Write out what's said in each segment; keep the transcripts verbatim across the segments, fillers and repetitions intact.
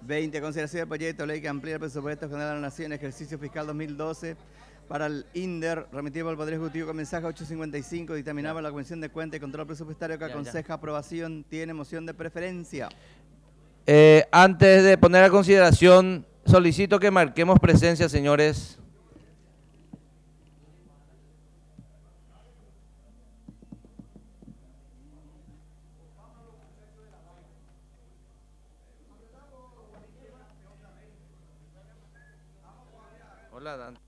veinte. Consideración del proyecto de ley que amplía el presupuesto general de la Nación, ejercicio fiscal dos mil doce, para el INDER, remitido por el Poder Ejecutivo con mensaje ochocientos cincuenta y cinco, dictaminado por la Comisión de Cuentas y Control Presupuestario, que Ya, aconseja ya. aprobación. Tiene moción de preferencia. Eh, antes de poner a consideración, solicito que marquemos presencia, señores. Hola, Dan.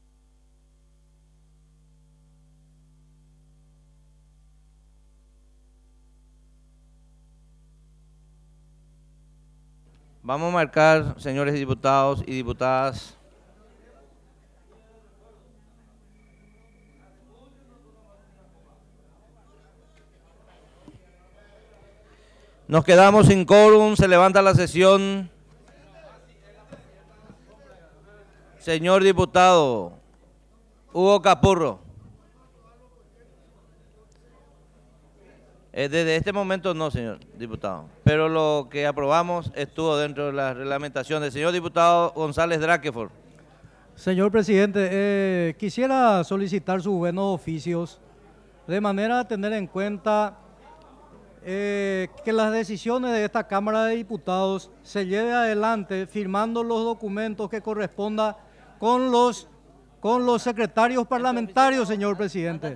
Vamos a marcar, señores diputados y diputadas. Nos quedamos sin quórum, se levanta la sesión. Señor diputado Hugo Capurro. Eh, desde este momento no, señor diputado, pero lo que aprobamos estuvo dentro de las reglamentaciones. Señor diputado González Draquefort. Señor presidente, eh, quisiera solicitar sus buenos oficios de manera a tener en cuenta eh, que las decisiones de esta Cámara de Diputados se lleve adelante firmando los documentos que corresponda con los, con los secretarios parlamentarios, señor presidente.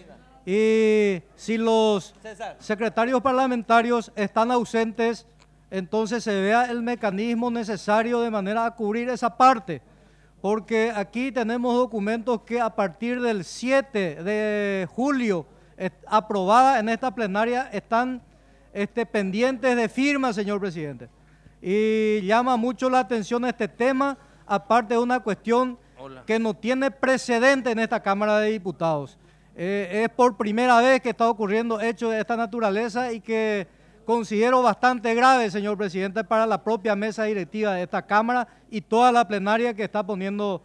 Y si los secretarios parlamentarios están ausentes, entonces se vea el mecanismo necesario de manera a cubrir esa parte, porque aquí tenemos documentos que a partir del siete de julio, eh, aprobada en esta plenaria, están este, pendientes de firma, señor presidente. Y llama mucho la atención este tema, aparte de una cuestión Hola. que no tiene precedente en esta Cámara de Diputados. Eh, es por primera vez que está ocurriendo hechos de esta naturaleza y que considero bastante grave, señor presidente, para la propia mesa directiva de esta Cámara y toda la plenaria que está poniendo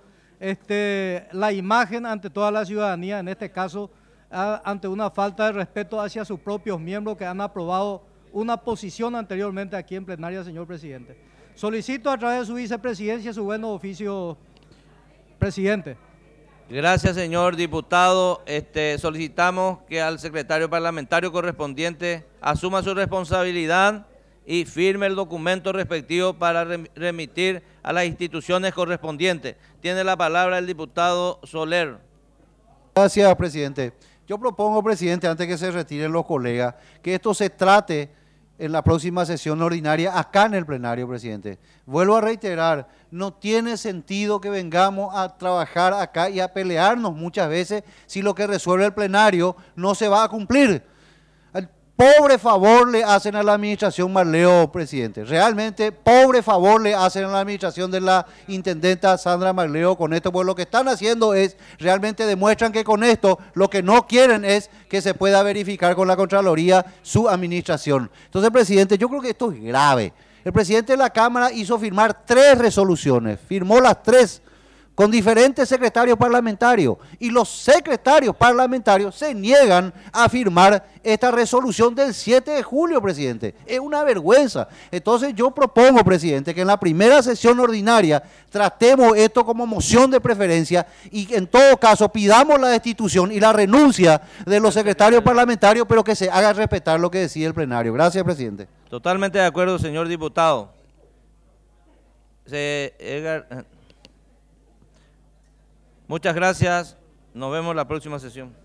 este, la imagen ante toda la ciudadanía, en este caso, a, ante una falta de respeto hacia sus propios miembros que han aprobado una posición anteriormente aquí en plenaria, señor presidente. Solicito a través de su vicepresidencia su buenos oficios, presidente. Gracias, señor diputado. Este, solicitamos que al secretario parlamentario correspondiente asuma su responsabilidad y firme el documento respectivo para remitir a las instituciones correspondientes. Tiene la palabra el diputado Soler. Gracias, presidente. Yo propongo, presidente, antes que se retiren los colegas, que esto se trate en la próxima sesión ordinaria acá en el plenario, presidente. Vuelvo a reiterar, no tiene sentido que vengamos a trabajar acá y a pelearnos muchas veces si lo que resuelve el plenario no se va a cumplir. El pobre favor le hacen a la administración Marleo, presidente. Realmente, pobre favor le hacen a la administración de la intendenta Sandra Marleo con esto, porque lo que están haciendo es, realmente demuestran que con esto lo que no quieren es que se pueda verificar con la Contraloría su administración. Entonces, presidente, yo creo que esto es grave. El presidente de la Cámara hizo firmar tres resoluciones, firmó las tres con diferentes secretarios parlamentarios y los secretarios parlamentarios se niegan a firmar esta resolución del siete de julio, presidente. Es una vergüenza. Entonces yo propongo, presidente, que en la primera sesión ordinaria tratemos esto como moción de preferencia y en todo caso pidamos la destitución y la renuncia de los secretarios parlamentarios, pero que se haga respetar lo que decide el plenario. Gracias, presidente. Totalmente de acuerdo, señor diputado. Se, Edgar, muchas gracias. Nos vemos la próxima sesión.